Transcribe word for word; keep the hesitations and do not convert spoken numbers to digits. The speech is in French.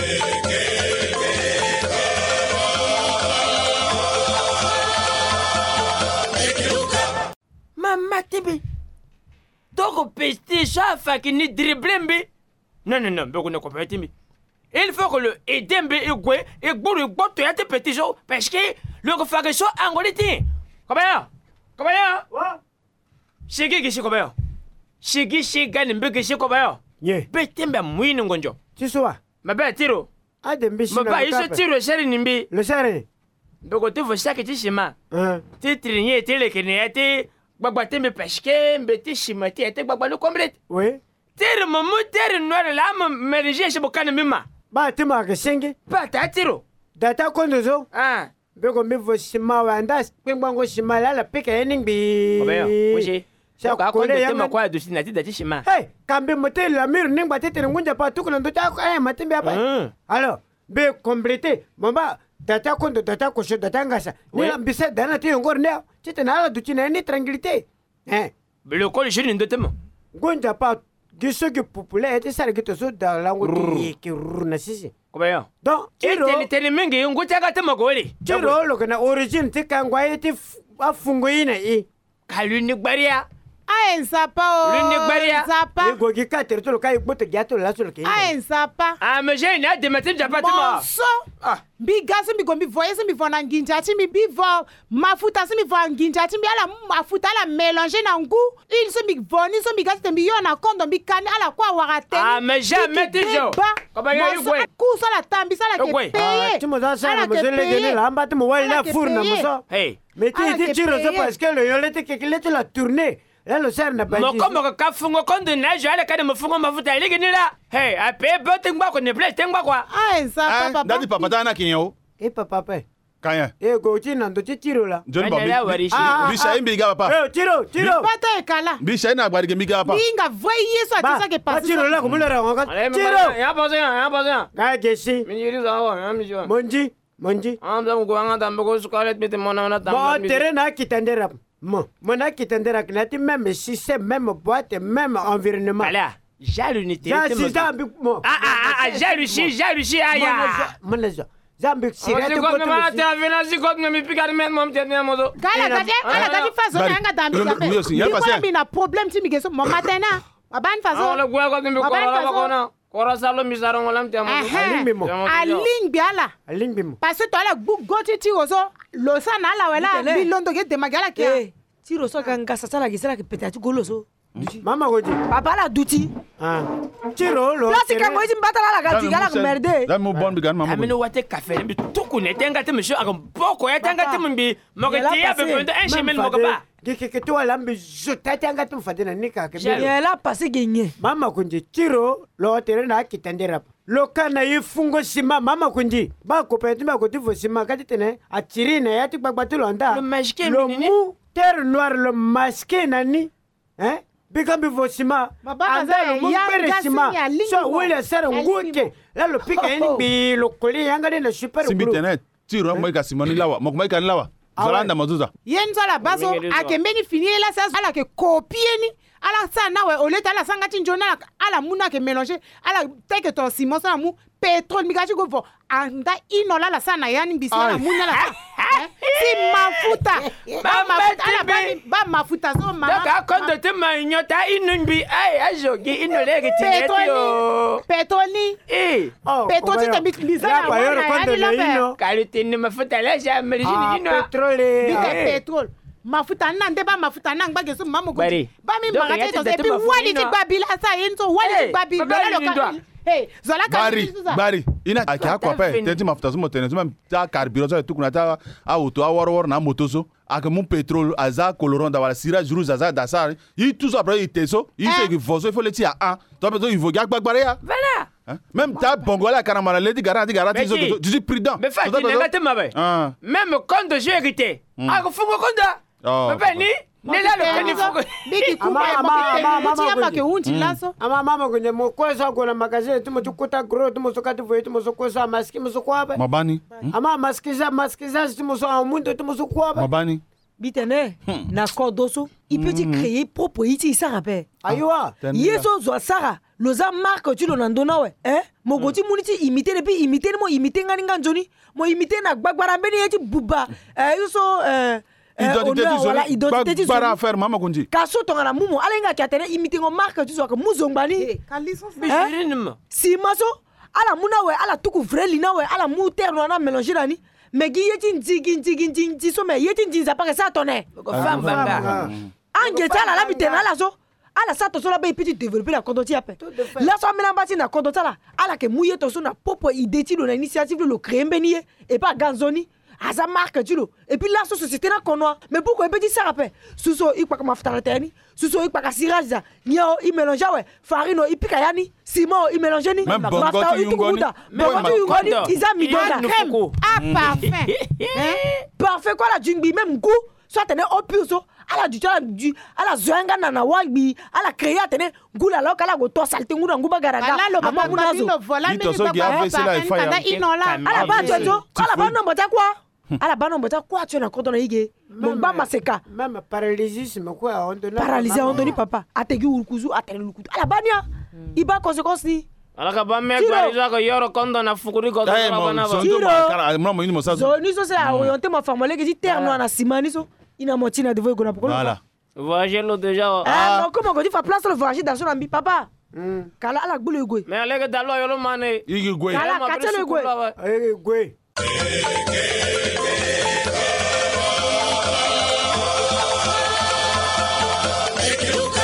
Mama tibi. Toko pesti chafa qui ni driblembe. Non non non, beaucoup ne comprend pas. Il faut que le edembe egwe egburu gboto ya te petit jour parce que le refage so angoliti. Comment? Comment? Wa? Shigi gishi comment? Shigi shiga nimbe gishi comment? Ye. Betembe muini ngonjo. Tiswa. Mabe tiro. Ade mbishi na. Maba iso tiro sheri nimbi. Le sheri. Boko tu vo shaki tishima. Hein. Ti trinye ti lekene ati gbagba tembe parce que mbeti shima ti ati gbagba no complete. Oui. Tiro momu tiro noir la me mélanger chez bokana mima. Ba tima ke sengi. Ba ta tiro. Data kondo zo. Ah. Beko mi vo shima wanda pengbango shima la la pika ening bi. Obeyo, kushi. Sa Ka ko kole de ya tema kwa dusi na ti dati shima. Hey, kambe mote la mir ning ba tete ngunja pa tukuna ndo ta ko eh matembe apa. Alors, be compléter. Mamba data kondo data ko data ngasa. Ni ambisa dana ti ngor ne. Tete na la duti na ni tranquillité. Eh. Le col jiri ndo tema. Ngunja pa giso ki populaire ete sare ki to so da lango ti ki runa sisi. Kobeyo. Donc, tiro. Tele tele mingi nguta ka tema goli. Tiro lo kana origine ti kangwa ete afungo ina i. Kaluni gbaria. Ayen sapa o. Lune gbaria. Sapa. Ego gi ka ter to lo kai bote gato la so lo ke. Ayen sapa. Ah mais j'ai na de matin japatima. Monso. Ah. Bi gaso mi gombi voye se mi vo na nginja ti mi bi vo mafuta se mi vo nginja ti mi ala mafuta ala mélanger na ngu. Il se mi vo ni so mi gaso te mi yo na kondo mi kani ala kwa warate. Ah mais jamais toujours. Koba yo igwe. Ku so la tambi so la ke paye. Tu mo za sa na mo se le gene la amba te mo wa la fourna mo so. Hey. Mais ti ti tiro so parce que le yolete ke le te la tourner. Là le ser na ba. Mo komo ka fungo kondo na jo ala kada mo fungo mafuta ile gene la. Hey, a pe bo tengba ko ne ble tengba kwa. Ayen sapa papa. Dadi papa ta na kinyo. E papa pe. Kanya. E go ti na ndo ti tiro la. John Bobby. Bisha imbi ga papa. Eh tiro, tiro. Pata e kala. Bisha ina gbari ge mi ga papa. Inga voye so ati sa ke Ba passe. tiro la ko mo le ra ngo. Tiro. Ya bozo ya bozo. Ga gesi. Mi yiri za wa, ya mi jo. Monji, monji. Am da ngo anga da mbo sukale bete mona na ta. Bon terrain na kitendera. Mon, mon a kitendera knati même système, même boîte, même environnement. Ala. Jalunité. Ya si zambi mo. Ah ah ah, jalusi, jalusi aya. Mon lezo. Zambi sirate ko ko ma ta vena si ko mi pikar men mom te ne mozo. Gala gade, gala gade faso nga dambi kape. Ni ko na problème ti mi geso mo matena. Aban faso. Ala gwa ko mi ko ala ko na. Kora salo mi saro ngolam te mo. Aling mo. Aling biala. Aling bimo. Parce que toi la goti ti ozo. Lo sa na la wala bi londo ge de magala kia. Ti ro so ganga sa sala gisela ke petati goloso. Mama goji. Papa la duti. Ah. Tiro lo. Plastique mo ti mbata la gati gala ko merde. Da mo bon bi gan mama. Amino wate café mbi tuku ne tenga te monsieur akon boko ya tenga te mbi mo ke ti ya be pendo un chemin mo ba. Ke ke ke to ala mbi jota tenga te mfadena nika ke. Ya la passé gagné. Mama kunji tiro lo tere na kitendera. Lo kana yifungo sima mama kunji. Ba ko peti ma ko ti fo sima ka tene atiri na ya ti gbagba to londa. Le masqué lo mu terre noire le masqué nani. Hein? Bikambi fo sima. Anda lo mu pere sima. So wele sere nguke. La lo pika ini bi lo koli yanga de na super Simbi tenet. Tiro mo ka simoni lawa. Mo ko ka lawa. Zalanda mazuza. Yen so la baso akembeni finir la sa ala ke copier ni. Ala sa na we ole ta la sanga ti njona ala muna ke mélanger ala teke to simo sa mu pétrole mi gachi go fo anda inola la sa na yani bisi ala muna la si mafuta ba mafuta ala ba ba mafuta so mama Daka kondo te ma nyota inunbi ai ajogi inole ke tinetio pétrole eh pétrole ti te bisi ala kondo le ino. Kalite ni mafuta la ja merjini ino. Pétrole. Bite pétrole. Mafuta nande ba mafuta nang ba geso mamu go Bari. ba mi magate to se bi wali ti gba bi la sa yin so wali ti gba bi lo lo ka hey zola ka Bari, bari. Ina aki akwa pe. Tenti mafuta so mo tene so ta carburant so tukuna ta auto aworo woro na moto so. Ak mon pétrole aza colorant da wala sira juru zaza da sa. Il tout ça après il teso, il se que faut il faut le tia un. Toi peut il faut gak bagbare ya. Voilà. Même ta bongola karamara le di garanti garanti so tu dis prudent. Mais fa tu n'as ma bay. Même quand je hérité. Ah ko fungo konda. Oh. Mais ni ne la lo kani fungo. biki kuma mama ti ama ke unti laso Ama mama kunye mo kwesa kuna magazine tumo tukuta grow tumo sokati voye tumo sokosa maski mo sokwabe. Mabani. Ama maskiza maskiza tumo so amundo tumo sokwabe. Mabani. bitene na cordoso il peut créer propre iti sara pe Aïwa. yeso zo sara loza marque tu lo nandona we eh mogoti muniti imiter et puis imiter mo imiter ngani nganjoni mo imiter na gbagbara mbeni yeti buba eh yuso eh identité du voilà identité du bara faire mama kunji kaso tonga mumu alenga katene imiter ngo marque tu zo ka muzombani bijirinima si maso ala muna we ala tuku vrai lina we ala mu terno na mélanger dani mais gi yeti ndigi ndigi ndigi so me yeti ndigi za pa ça tonne femme banga angeti ala la bitena ala so ala sa to so la be petit développer la condoti ape la so mena bati na condoti ala ala ke mouye to so na popo idée lo na initiative lo créer mbeni et pas ganzoni asa marque tu lo et puis la so société na konoa mais pourquoi petit ça rappelle suso ikpa ka mafuta tani suso ikpa ka sirage nyo i mélange ouais farine i pika yani ciment i mélange ni mafuta i ngoni bongotu ngoni iza midona crème ah parfait parfait quoi la jingbi même goût soit tene opuso ala du ala du ala zoanga na na wagbi ala créer tene gula la kala go to salte nguna nguba garaga ama munazo il to so gi avc la il faya ala ba jojo ala ba no mbota kwa ala ba no mbota kwa tu na koto na ige mba maseka Même paralysisme quoi on donne. paralysé on donne papa ategi ukuzu atene lukutu ala bania iba conséquence ni alaka ba me kwaliza ko yoro kondo na fukuri ko Taye mo bana ba sondo ma kara mo mo ni mo sa zo ni so se a orienté ma formule que dit terno na simani so ina motina de voyer ko na voilà voyager lo déjà ah non comment on dit fa place le voyager dans son ambi papa kala ala gbulu igwe mais aleka dalo yolo mane igi gwe kala katelo igwe Eh gwe. Equivoca